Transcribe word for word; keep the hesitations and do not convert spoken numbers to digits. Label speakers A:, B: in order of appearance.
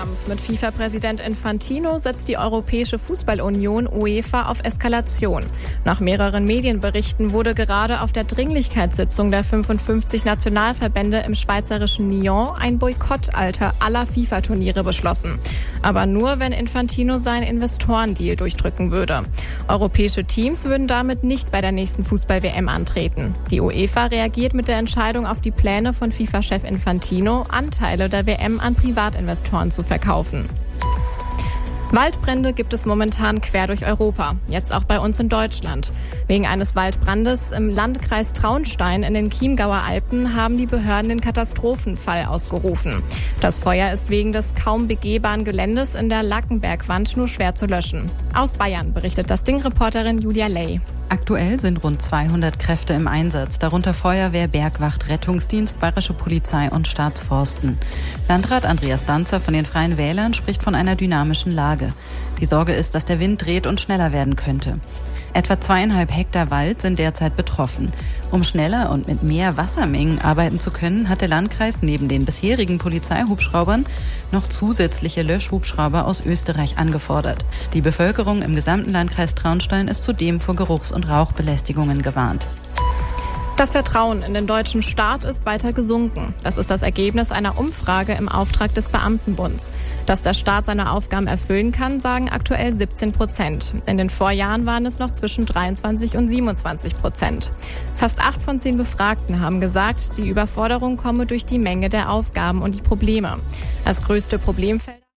A: Machtkampf mit FIFA-Präsident Infantino setzt die Europäische Fußballunion UEFA auf Eskalation. Nach mehreren Medienberichten wurde gerade auf der Dringlichkeitssitzung der fünfundfünfzig Nationalverbände im schweizerischen Nyon ein Boykottalter aller FIFA-Turniere beschlossen. Aber nur, wenn Infantino seinen Investorendeal durchdrücken würde. Europäische Teams würden damit nicht bei der nächsten Fußball-W M antreten. Die UEFA reagiert mit der Entscheidung auf die Pläne von FIFA-Chef Infantino, Anteile der W M an Privatinvestoren zu verkaufen. Waldbrände gibt es momentan quer durch Europa, jetzt auch bei uns in Deutschland. Wegen eines Waldbrandes im Landkreis Traunstein in den Chiemgauer Alpen haben die Behörden den Katastrophenfall ausgerufen. Das Feuer ist wegen des kaum begehbaren Geländes in der Lackenbergwand nur schwer zu löschen. Aus Bayern berichtet das Ding-Reporterin Julia Ley.
B: Aktuell sind rund zweihundert Kräfte im Einsatz, darunter Feuerwehr, Bergwacht, Rettungsdienst, Bayerische Polizei und Staatsforsten. Landrat Andreas Danzer von den Freien Wählern spricht von einer dynamischen Lage. Die Sorge ist, dass der Wind dreht und schneller werden könnte. Etwa zweieinhalb Hektar Wald sind derzeit betroffen. Um schneller und mit mehr Wassermengen arbeiten zu können, hat der Landkreis neben den bisherigen Polizeihubschraubern noch zusätzliche Löschhubschrauber aus Österreich angefordert. Die Bevölkerung im gesamten Landkreis Traunstein ist zudem vor Geruchs- und Rauchbelästigungen gewarnt.
A: Das Vertrauen in den deutschen Staat ist weiter gesunken. Das ist das Ergebnis einer Umfrage im Auftrag des Beamtenbunds. Dass der Staat seine Aufgaben erfüllen kann, sagen aktuell siebzehn Prozent. In den Vorjahren waren es noch zwischen dreiundzwanzig und siebenundzwanzig Prozent. Fast acht von zehn Befragten haben gesagt, die Überforderung komme durch die Menge der Aufgaben und die Probleme. Als größte Problemfeld